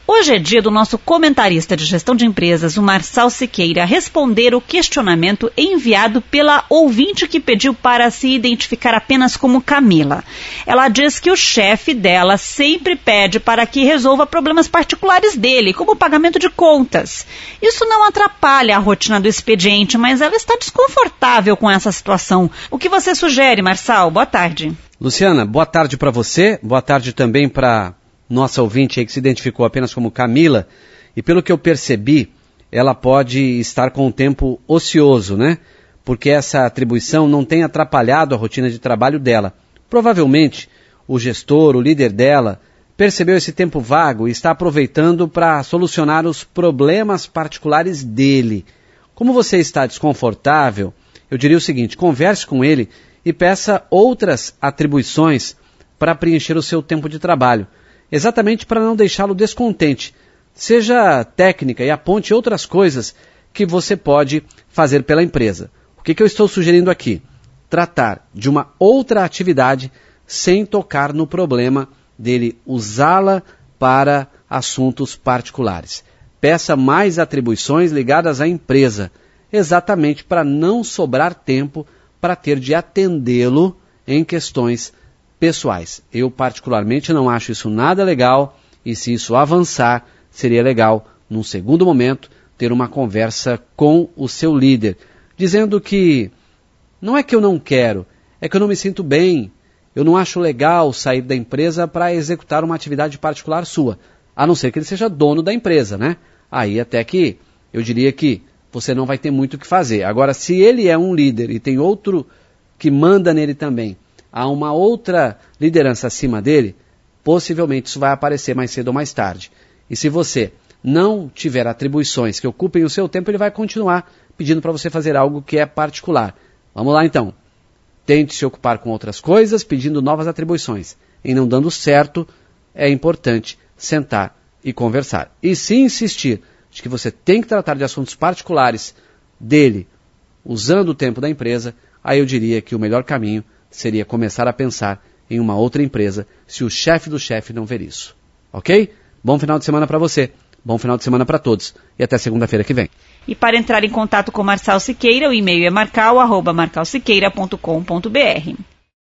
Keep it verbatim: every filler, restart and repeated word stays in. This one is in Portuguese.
Hoje é dia do nosso comentarista de gestão de empresas, o Marçal Siqueira, responder o questionamento enviado pela ouvinte que pediu para se identificar apenas como Camila. Ela diz que o chefe dela sempre pede para que resolva problemas particulares dele, como o pagamento de contas. Isso não atrapalha a rotina do expediente, mas ela está desconfortável com essa situação. O que você sugere, Marçal? Boa tarde. Luciana, boa tarde para você, boa tarde também para nossa ouvinte aí que se identificou apenas como Camila, e pelo que eu percebi, ela pode estar com o tempo ocioso, né? Porque essa atribuição não tem atrapalhado a rotina de trabalho dela. Provavelmente, o gestor, o líder dela, percebeu esse tempo vago e está aproveitando para solucionar os problemas particulares dele. Como você está desconfortável, eu diria o seguinte, converse com ele e peça outras atribuições para preencher o seu tempo de trabalho. Exatamente para não deixá-lo descontente. Seja técnica e aponte outras coisas que você pode fazer pela empresa. O que, que eu estou sugerindo aqui? Tratar de uma outra atividade sem tocar no problema dele, usá-la para assuntos particulares. Peça mais atribuições ligadas à empresa, exatamente para não sobrar tempo para ter de atendê-lo em questões pessoais. Eu particularmente não acho isso nada legal e se isso avançar, seria legal, num segundo momento, ter uma conversa com o seu líder, dizendo que não é que eu não quero, é que eu não me sinto bem, eu não acho legal sair da empresa para executar uma atividade particular sua, a não ser que ele seja dono da empresa, né? Aí até que eu diria que você não vai ter muito o que fazer. Agora, se ele é um líder e tem outro que manda nele também, há uma outra liderança acima dele, possivelmente isso vai aparecer mais cedo ou mais tarde. E se você não tiver atribuições que ocupem o seu tempo, ele vai continuar pedindo para você fazer algo que é particular. Vamos lá então. Tente se ocupar com outras coisas, pedindo novas atribuições. Em não dando certo, é importante sentar e conversar. E se insistir de que você tem que tratar de assuntos particulares dele, usando o tempo da empresa, aí eu diria que o melhor caminho seria começar a pensar em uma outra empresa, se o chefe do chefe não ver isso. Ok? Bom final de semana para você, bom final de semana para todos e até segunda-feira que vem. E para entrar em contato com Marçal Siqueira, o e-mail é marcal arroba marcal siqueira ponto com ponto br.